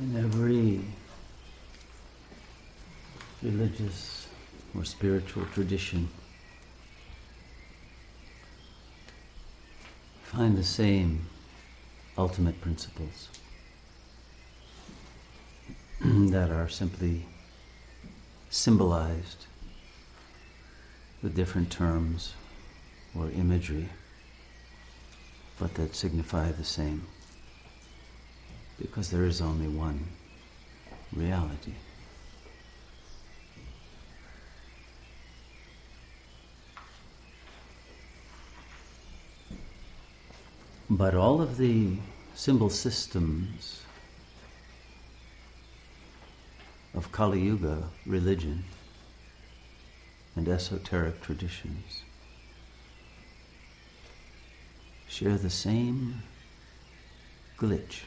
In every religious or spiritual tradition, find the same ultimate principles that are simply symbolized with different terms or imagery, but that signify the same, because there is only one reality. But all of the symbol systems of Kali Yuga religion and esoteric traditions share the same glitch.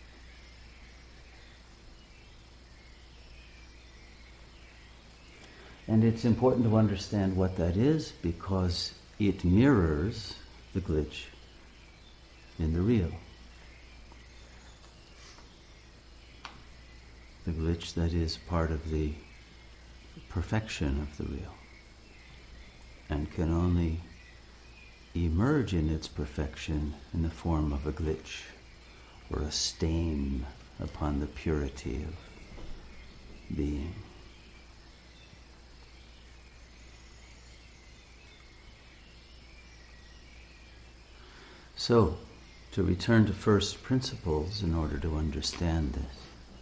And it's important to understand what that is, because it mirrors the glitch in the real. The glitch that is part of the perfection of the real, and can only emerge in its perfection in the form of a glitch or a stain upon the purity of being. So, to return to first principles in order to understand this.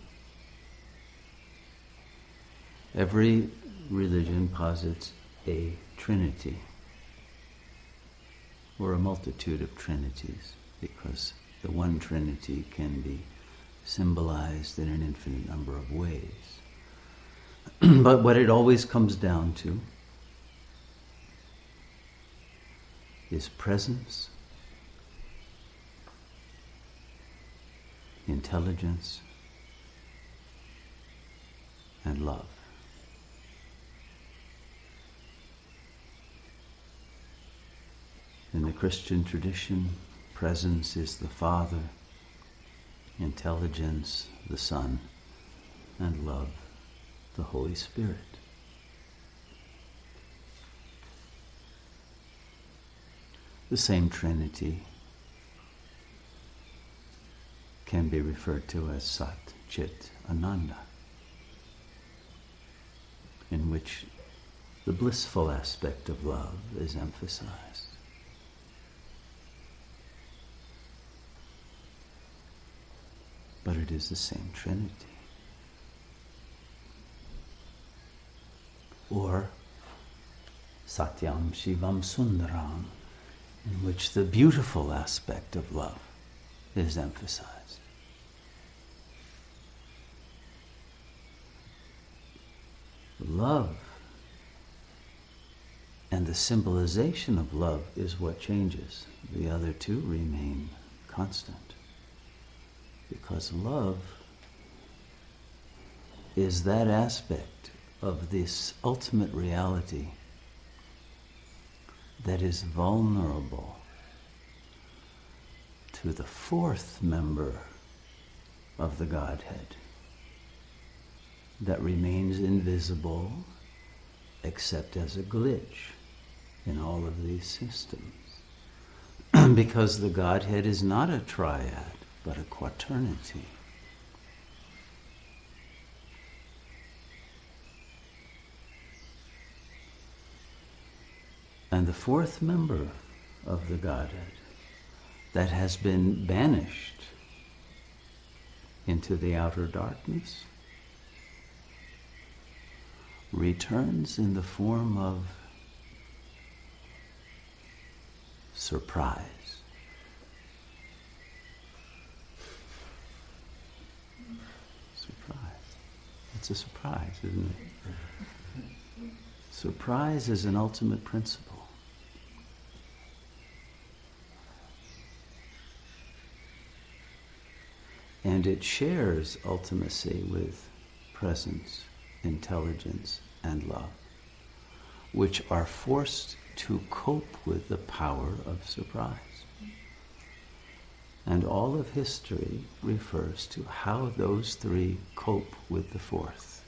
Every religion posits a trinity, or a multitude of trinities, because the one trinity can be symbolized in an infinite number of ways. But what it always comes down to is presence, intelligence, and love. In the Christian tradition, presence is the Father, intelligence the Son, and love the Holy Spirit. The same Trinity can be referred to as Sat, Chit, Ananda, in which the blissful aspect of love is emphasized. But it is the same Trinity. Or Satyam Shivam Sundaram, in which the beautiful aspect of love is emphasized. Love and the symbolization of love is what changes. The other two remain constant. Because love is that aspect of this ultimate reality that is vulnerable to the fourth member of the Godhead, that remains invisible except as a glitch in all of these systems. Because the Godhead is not a triad, but a quaternity. And the fourth member of the Godhead that has been banished into the outer darkness returns in the form of surprise. Surprise. It's a surprise, isn't it? Surprise is an ultimate principle. And it shares ultimacy with presence, intelligence, and love, which are forced to cope with the power of surprise. And all of history refers to how those three cope with the fourth.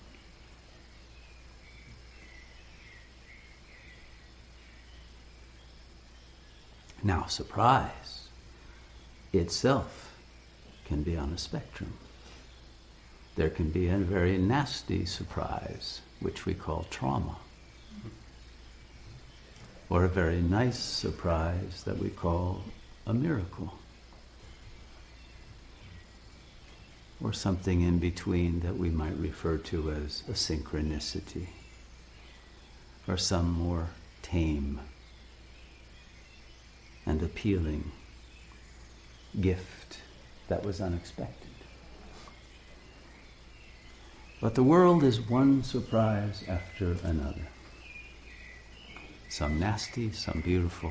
Now, surprise itself can be on a spectrum. There can be a very nasty surprise, which we call trauma, or a very nice surprise that we call a miracle, or something in between that we might refer to as a synchronicity, or some more tame and appealing gift that was unexpected. But the world is one surprise after another. Some nasty, some beautiful.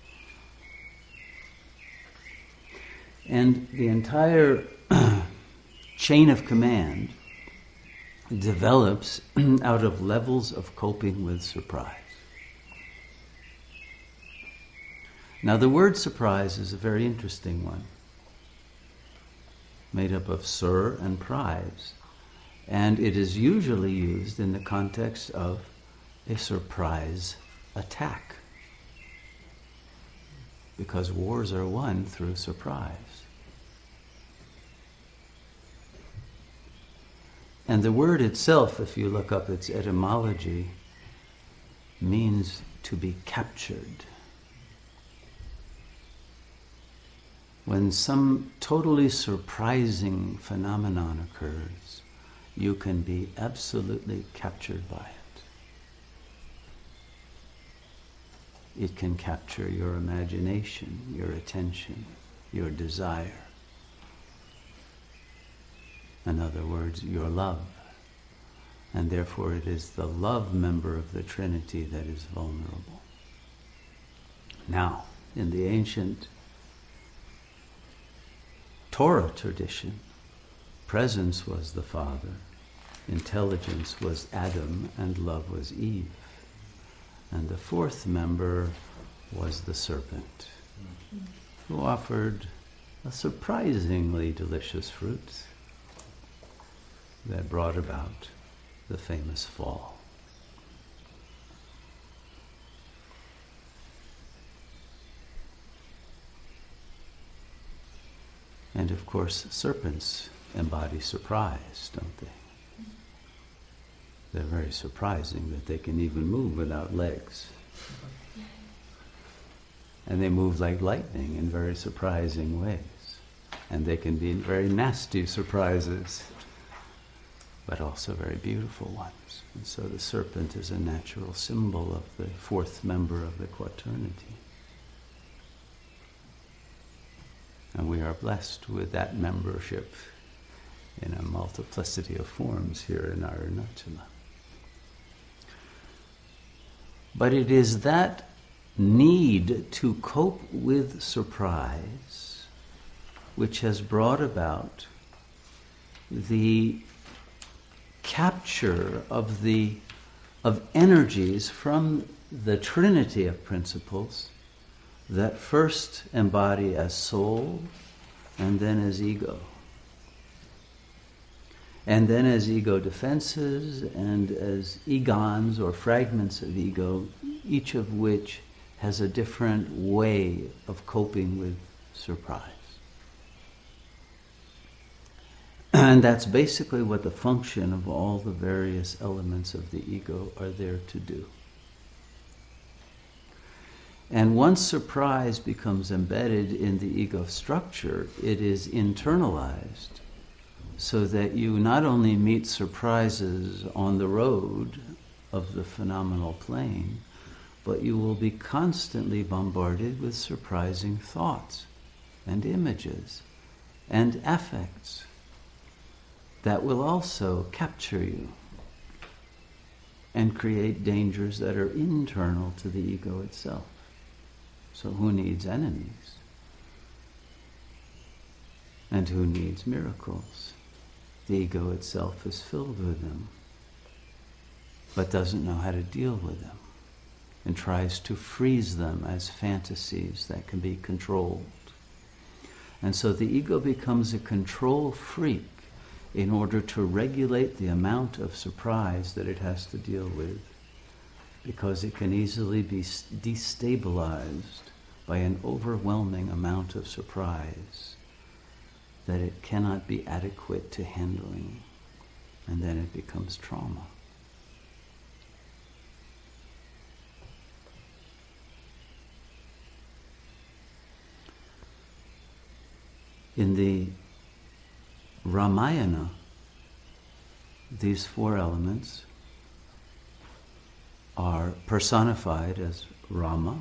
And the entire chain of command develops out of levels of coping with surprise. Now, the word surprise is a very interesting one, made up of sur and prise, and it is usually used in the context of a surprise attack, because wars are won through surprise. And the word itself, if you look up its etymology, means to be captured. When some totally surprising phenomenon occurs, you can be absolutely captured by it. It can capture your imagination, your attention, your desire. In other words, your love. And therefore it is the love member of the Trinity that is vulnerable. Now, in the ancient Torah tradition, presence was the Father, intelligence was Adam, and love was Eve. And the fourth member was the serpent, who offered a surprisingly delicious fruit that brought about the famous fall. And of course, serpents embody surprise, don't they? They're very surprising that they can even move without legs. And they move like lightning in very surprising ways. And they can be very nasty surprises, but also very beautiful ones. And so the serpent is a natural symbol of the fourth member of the quaternity. And we are blessed with that membership in a multiplicity of forms here in Arunachala. But it is that need to cope with surprise which has brought about the capture of energies from the trinity of principles that first embody as soul and then as ego. And then as ego defenses and as egons or fragments of ego, each of which has a different way of coping with surprise. And that's basically what the function of all the various elements of the ego are there to do. And once surprise becomes embedded in the ego structure, it is internalized so that you not only meet surprises on the road of the phenomenal plane, but you will be constantly bombarded with surprising thoughts and images and affects that will also capture you and create dangers that are internal to the ego itself. So who needs enemies? And who needs miracles? The ego itself is filled with them, but doesn't know how to deal with them, and tries to freeze them as fantasies that can be controlled. And so the ego becomes a control freak in order to regulate the amount of surprise that it has to deal with, because it can easily be destabilized by an overwhelming amount of surprise that it cannot be adequate to handling, and then it becomes trauma. In the Ramayana, these four elements are personified as Rama,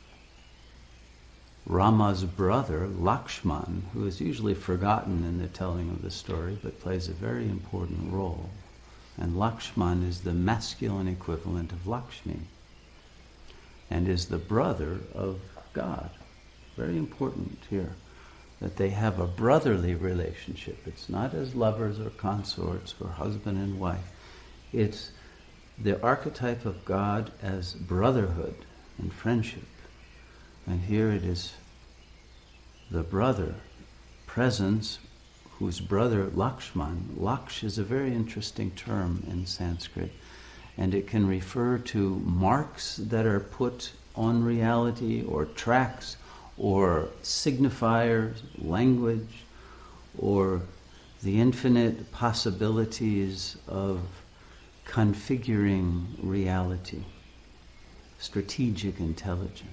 Rama's brother, Lakshman, who is usually forgotten in the telling of the story, but plays a very important role. And Lakshman is the masculine equivalent of Lakshmi, and is the brother of God. Very important here, that they have a brotherly relationship. It's not as lovers or consorts or husband and wife. It's the archetype of God as brotherhood and friendship. And here it is the brother, presence, whose brother Lakshman. Laksh is a very interesting term in Sanskrit, and it can refer to marks that are put on reality, or tracks, or signifiers, language, or the infinite possibilities of configuring reality, strategic intelligence.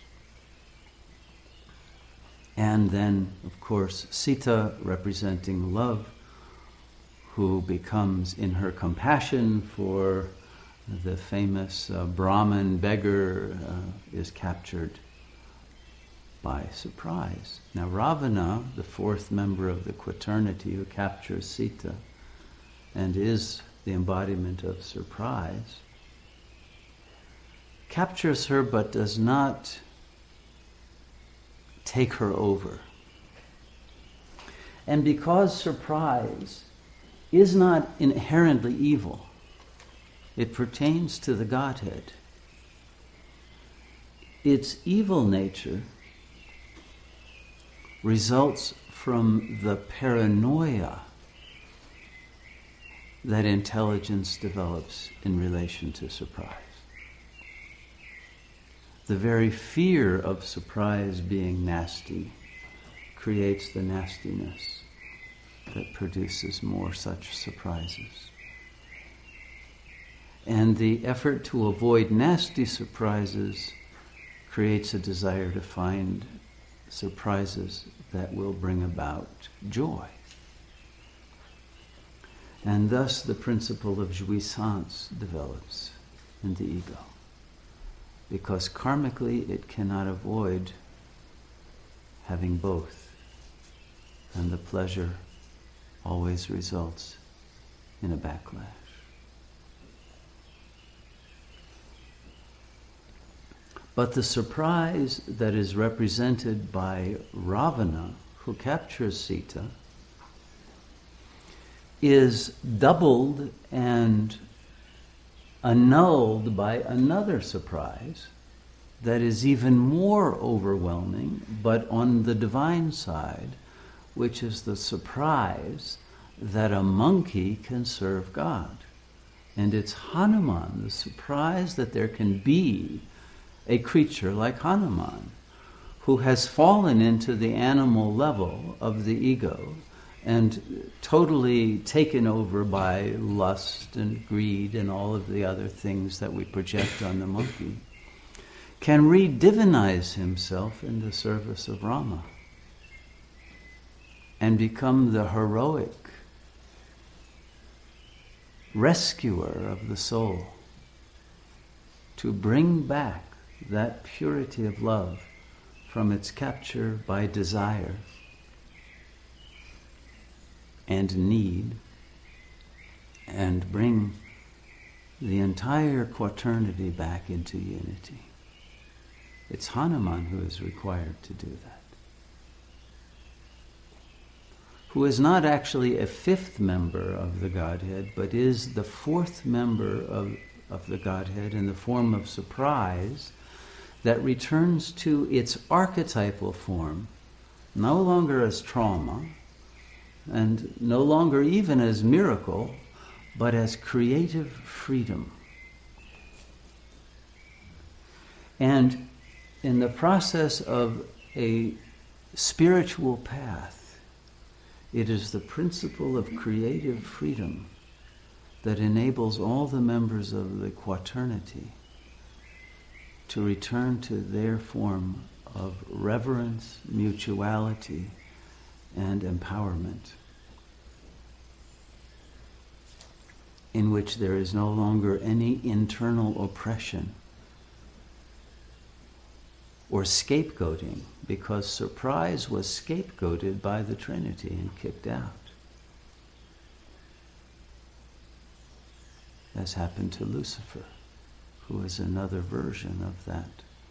And then, of course, Sita, representing love, who becomes, in her compassion for the famous Brahmin beggar, is captured by surprise. Now Ravana, the fourth member of the quaternity who captures Sita and is the embodiment of surprise, captures her but does not take her over. And because surprise is not inherently evil, it pertains to the Godhead. Its evil nature results from the paranoia that intelligence develops in relation to surprise. The very fear of surprise being nasty creates the nastiness that produces more such surprises. And the effort to avoid nasty surprises creates a desire to find surprises that will bring about joy. And thus the principle of jouissance develops in the ego, because karmically it cannot avoid having both, and the pleasure always results in a backlash. But the surprise that is represented by Ravana, who captures Sita, is doubled and annulled by another surprise that is even more overwhelming, but on the divine side, which is the surprise that a monkey can serve God. And it's Hanuman, the surprise that there can be a creature like Hanuman, who has fallen into the animal level of the ego and totally taken over by lust and greed and all of the other things that we project on the monkey, can redivinize himself in the service of Rama and become the heroic rescuer of the soul, to bring back that purity of love from its capture by desire and need, and bring the entire quaternity back into unity. It's Hanuman who is required to do that, who is not actually a fifth member of the Godhead, but is the fourth member of the Godhead in the form of surprise that returns to its archetypal form no longer as trauma, and no longer even as miracle, but as creative freedom. And in the process of a spiritual path, it is the principle of creative freedom that enables all the members of the quaternity to return to their form of reverence, mutuality, and empowerment, in which there is no longer any internal oppression or scapegoating, because surprise was scapegoated by the Trinity and kicked out, as happened to Lucifer, who is another version of that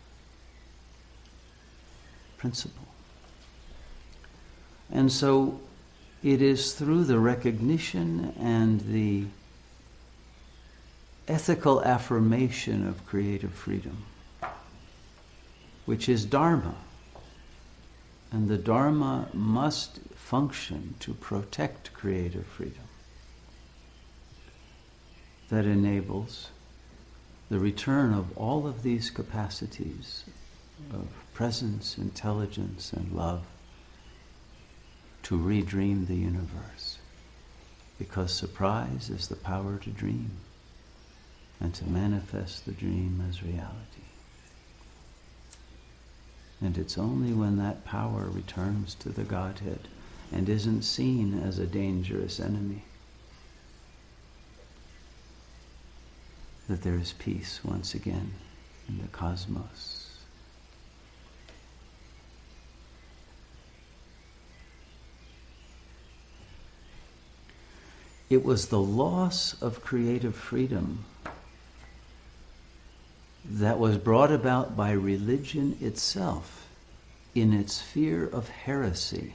principle. And so it is through the recognition and the ethical affirmation of creative freedom, which is Dharma, and the Dharma must function to protect creative freedom, that enables the return of all of these capacities of presence, intelligence, and love to redream the universe. Because surprise is the power to dream and to manifest the dream as reality. And it's only when that power returns to the Godhead and isn't seen as a dangerous enemy that there is peace once again in the cosmos. It was the loss of creative freedom that was brought about by religion itself in its fear of heresy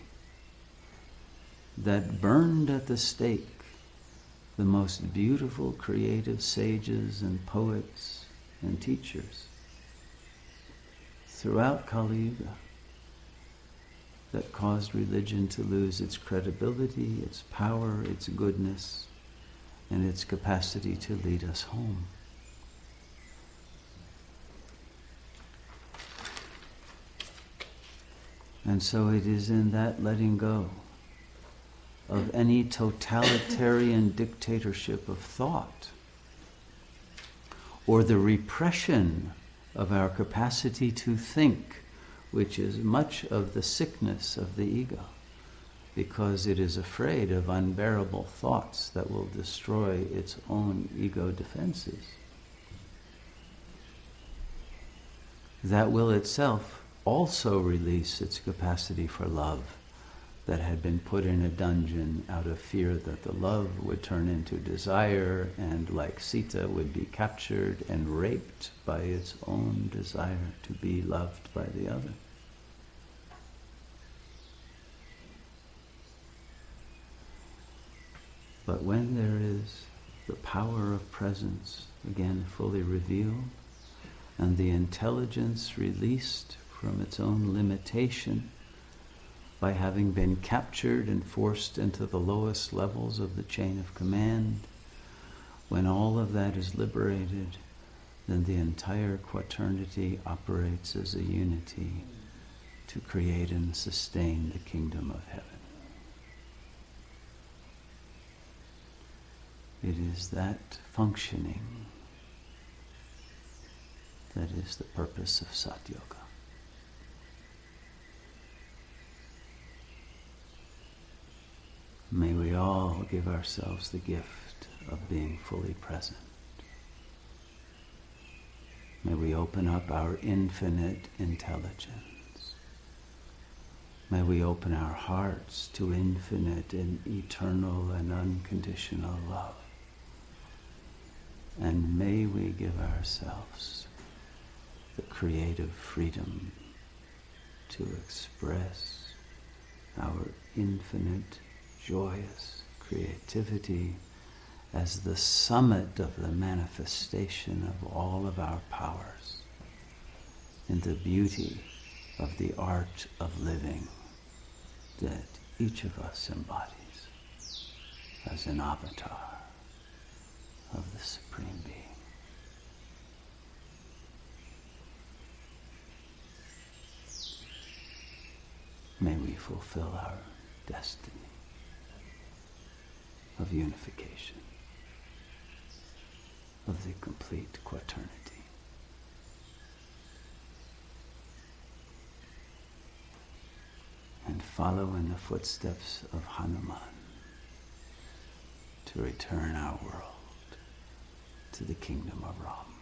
that burned at the stake the most beautiful creative sages and poets and teachers throughout Kali Yuga, that caused religion to lose its credibility, its power, its goodness, and its capacity to lead us home. And so it is in that letting go of any totalitarian dictatorship of thought, or the repression of our capacity to think, which is much of the sickness of the ego, because it is afraid of unbearable thoughts that will destroy its own ego defenses. That will itself also release its capacity for love that had been put in a dungeon out of fear that the love would turn into desire and, like Sita, would be captured and raped by its own desire to be loved by the other. But when there is the power of presence again fully revealed, and the intelligence released from its own limitation by having been captured and forced into the lowest levels of the chain of command, when all of that is liberated, then the entire quaternity operates as a unity to create and sustain the kingdom of heaven. It is that functioning that is the purpose of Sat Yoga. May we all give ourselves the gift of being fully present. May we open up our infinite intelligence. May we open our hearts to infinite and eternal and unconditional love. And may we give ourselves the creative freedom to express our infinite, joyous creativity as the summit of the manifestation of all of our powers in the beauty of the art of living that each of us embodies as an avatar of the Supreme Being. May we fulfill our destiny of unification, of the complete quaternity. And follow in the footsteps of Hanuman to return our world to the kingdom of Ram.